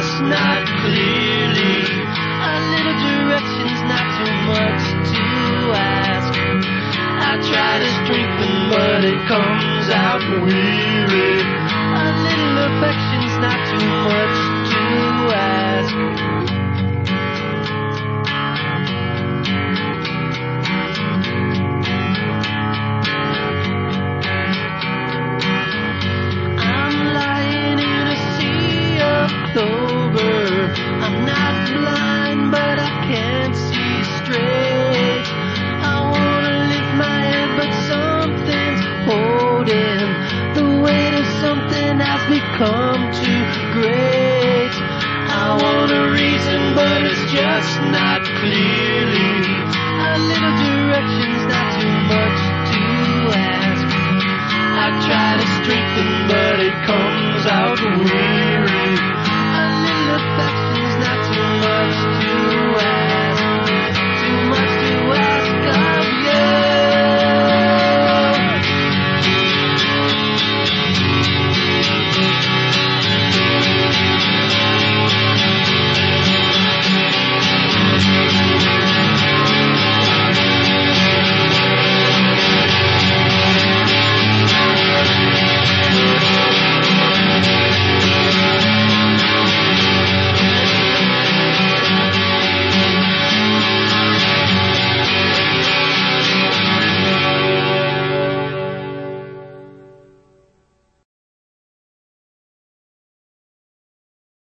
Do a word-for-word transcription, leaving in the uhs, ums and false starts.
just not clearly. A little direction's not too much to ask. I try to strengthen, but it comes out weary. A little affection's not too much to ask. I'm lying in a sea of clover. I'm not blind, but I can't see straight. I wanna lift my head, but something's holding. The weight of something has become too great. I want a reason, but it's just not clearly. A little direction's not too much to ask. I try to strengthen, but it comes out weak.